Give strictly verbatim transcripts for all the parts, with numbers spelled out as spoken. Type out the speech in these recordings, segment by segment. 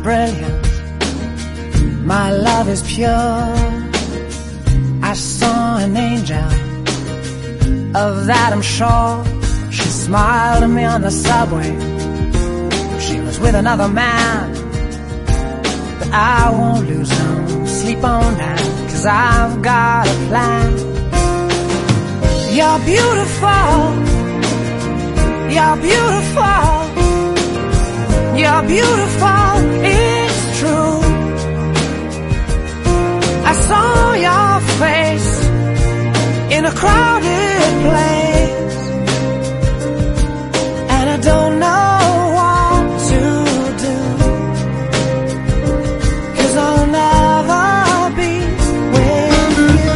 brilliant, my love is pure. I saw an angel, of that I'm sure. She smiled at me on the subway. She was with another man, but I won't lose no sleep on that, 'cause I've got a plan. You're beautiful, you're beautiful, you're beautiful, it's true. I saw your face in a crowded place, and I don't know what to do, 'cause I'll never be with you.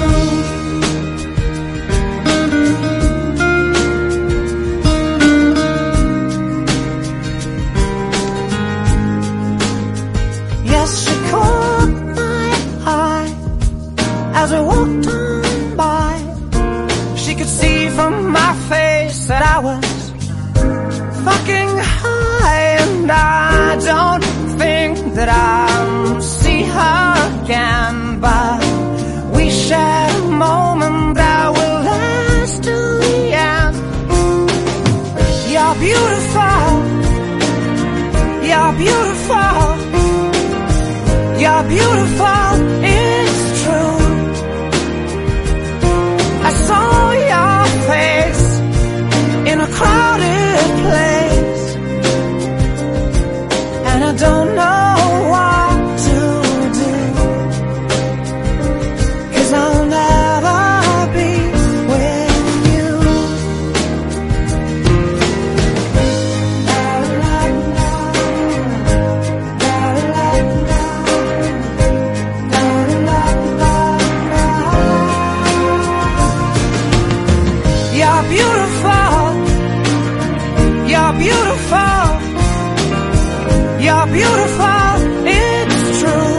Yes, she caught my eye as we walked on by. She could see from my face that I was fucking high, and I don't think that I'll see her again, but we shared a moment that will last till the end. You're beautiful, you're beautiful, you're beautiful, it's true. I saw your face in a crowded place, and I don't know what to do, 'cause I'll never be with you. You're beautiful, you're beautiful, you're beautiful, it's true.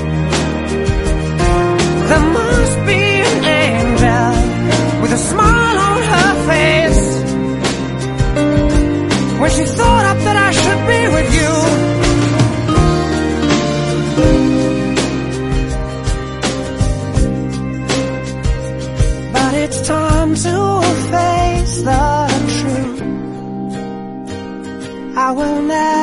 There must be an angel with a smile on her face when she thought up that I should be with you. But it's time to face the truth. I will never